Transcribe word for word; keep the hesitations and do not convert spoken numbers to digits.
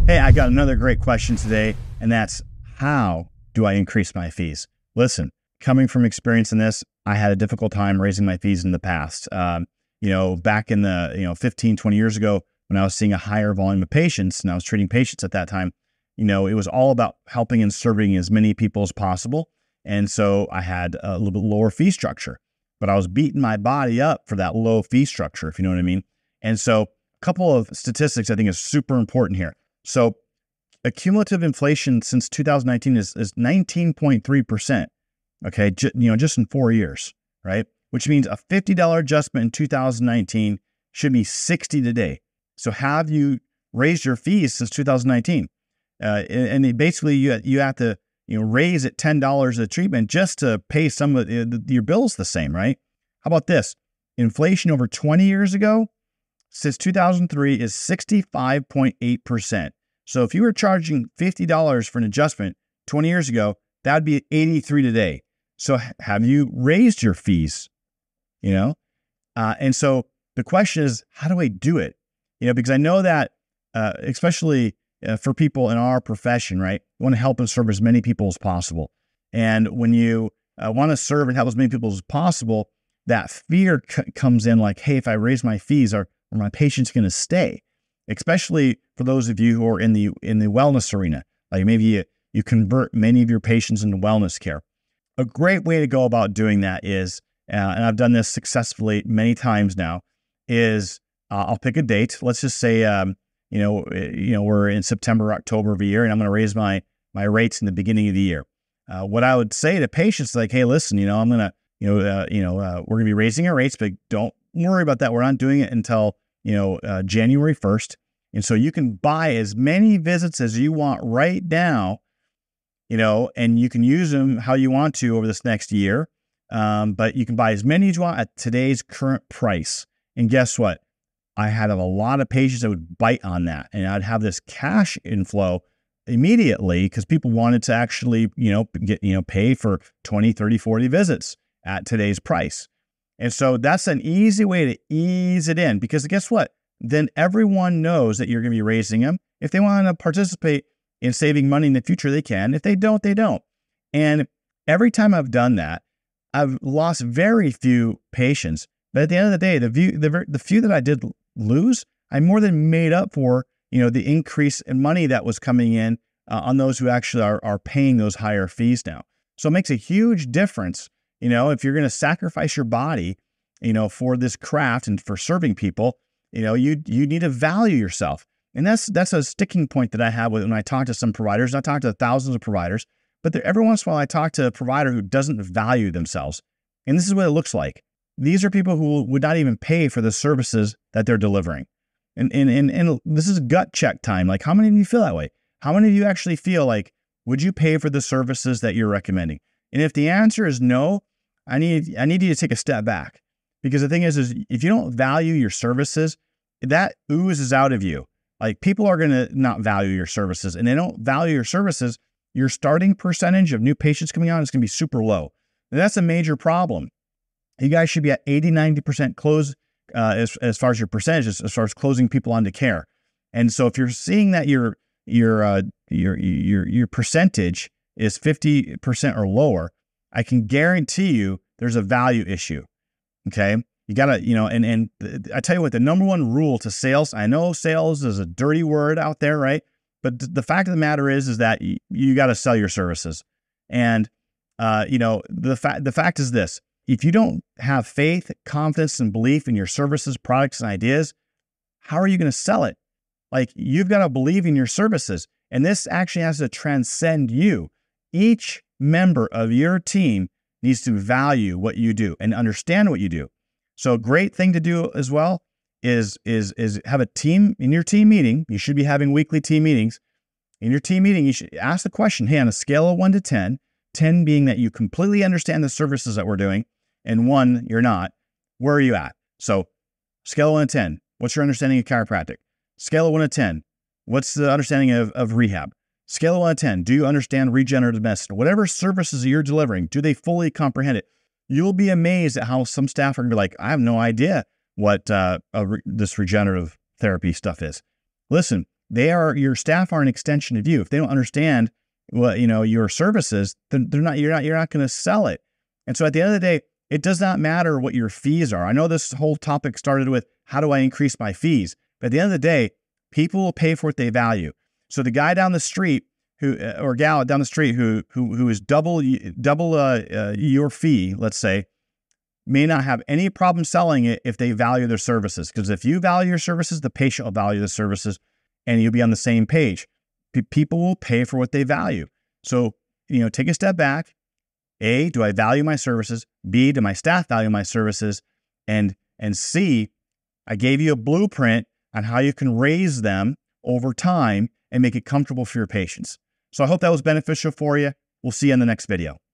Hey, I got another great question today, and that's how do I increase my fees? Listen, coming from experience in this, I had a difficult time raising my fees in the past. Um, you know, back in the, you know, fifteen, twenty years ago, when I was seeing a higher volume of patients and I was treating patients at that time, you know, it was all about helping and serving as many people as possible. And so I had a little bit lower fee structure, but I was beating my body up for that low fee structure, if you know what I mean. And so a couple of statistics I think is super important here. So accumulative inflation since two thousand nineteen is, is nineteen point three percent. Okay. J- you know, just in four years, right? Which means a fifty dollars adjustment in two thousand nineteen should be sixty today. So have you raised your fees since two thousand nineteen? Uh, and, and basically you, you have to, you know, raise it ten dollars a treatment just to pay some of the, the, your bills the same, right? How about this? Inflation over twenty years ago, since two thousand three, is sixty-five point eight percent. So if you were charging fifty dollars for an adjustment twenty years ago, that would be eighty-three today. So have you raised your fees? You know? Uh, and so the question is, how do I do it? You know, because I know that, uh, especially uh, for people in our profession, right? We want to help and serve as many people as possible. And when you uh, want to serve and help as many people as possible, that fear c- comes in like, hey, if I raise my fees, are, are my patients going to stay? Especially for those of you who are in the in the wellness arena. Like maybe you, you convert many of your patients into wellness care. A great way to go about doing that is, uh, and I've done this successfully many times now, is uh, I'll pick a date. Let's just say, um, you know, you know, we're in September, October of a year, and I'm going to raise my my rates in the beginning of the year. Uh, what I would say to patients is like, hey, listen, you know, I'm going to, you know, uh, you know, uh, we're going to be raising our rates, but don't worry about that. We're not doing it until, you know, uh, January first. And so you can buy as many visits as you want right now, you know, and you can use them how you want to over this next year. Um, but you can buy as many as you want at today's current price. And guess what? I had a lot of patients that would bite on that, and I'd have this cash inflow immediately because people wanted to actually, you know, get, you know, pay for twenty, thirty, forty visits at today's price. And so that's an easy way to ease it in, because guess what? Then everyone knows that you're going to be raising them. If they want to participate in saving money in the future, they can. If they don't, they don't. And every time I've done that, I've lost very few patients. But at the end of the day, the, view, the, the few that I did lose, I more than made up for, you know, the increase in money that was coming in uh, on those who actually are, are paying those higher fees now. So it makes a huge difference. You know, if you're going to sacrifice your body, you know, for this craft and for serving people, you know, you you need to value yourself. And that's that's a sticking point that I have with when I talk to some providers. I talk to thousands of providers, but there, every once in a while I talk to a provider who doesn't value themselves. And this is what it looks like. These are people who would not even pay for the services that they're delivering. And and and, and this is gut check time. Like, how many of you feel that way? How many of you actually feel like, would you pay for the services that you're recommending? And if the answer is no, I need I need you to take a step back. Because the thing is, is if you don't value your services, that oozes out of you. Like, people are going to not value your services, and they don't value your services. Your starting percentage of new patients coming on is going to be super low. And that's a major problem. You guys should be at eighty, ninety percent close uh, as, as far as your percentages, as far as closing people onto care. And so if you're seeing that your, your, uh, your, your, your percentage is fifty percent or lower, I can guarantee you there's a value issue. Okay. You gotta, you know, and, and I tell you what, the number one rule to sales, I know sales is a dirty word out there, right? But the fact of the matter is, is that you, you got to sell your services. And, uh, you know, the fact, the fact is this: if you don't have faith, confidence, and belief in your services, products, and ideas, how are you going to sell it? Like, you've got to believe in your services. And this actually has to transcend you. Each member of your team needs to value what you do and understand what you do. So a great thing to do as well is, is, is have a team in your team meeting. You should be having weekly team meetings. In your team meeting, you should ask the question, hey, on a scale of one to ten, ten being that you completely understand the services that we're doing, and one, you're not, where are you at? So scale of one to ten, what's your understanding of chiropractic? Scale of one to ten, what's the understanding of, of rehab? Scale of one to ten, do you understand regenerative medicine? Whatever services you're delivering, do they fully comprehend it? You'll be amazed at how some staff are going to be like, I have no idea what uh, re- this regenerative therapy stuff is. Listen, they are, your staff are an extension of you. If they don't understand what, you know, your services, then they're not, you're not, you're not going to sell it. And so at the end of the day, it does not matter what your fees are. I know this whole topic started with how do I increase my fees? But at the end of the day, people will pay for what they value. So the guy down the street who, or gal down the street who, who, who is double, double uh, uh, your fee, let's say, may not have any problem selling it if they value their services. Because if you value your services, the patient will value the services and you'll be on the same page. P- people will pay for what they value. So, you know, take a step back. A, do I value my services? B, do my staff value my services? And, and C, I gave you a blueprint on how you can raise them over time and make it comfortable for your patients. So I hope that was beneficial for you. We'll see you in the next video.